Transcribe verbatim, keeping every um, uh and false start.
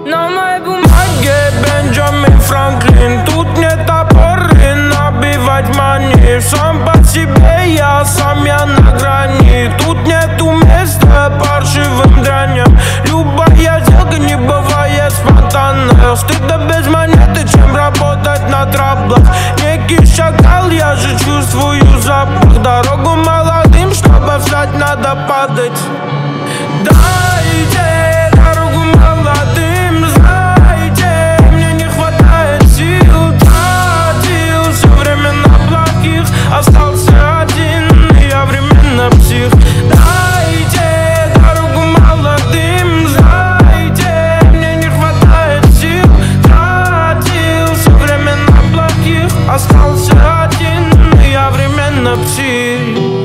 На моей бумаге Бенджамин Франклин. Тут нет опоры набивать мани. Сам по себе я, сам я на грани. Тут нету места паршивым дряням. Любая сделка не бывает спонтанная. Стыда без монеты, чем работать на траблах. Некий шакал, я же чувствую запах. Дорогу молодым, чтобы встать, надо падать. Дайте дорогу молодым, знаете, мне не хватает сил. Тратил все время на плохих, остался один, я временно псих. Дайте дорогу молодым, знаете, мне не хватает сил. Тратил все время на плохих, остался один, я временно псих.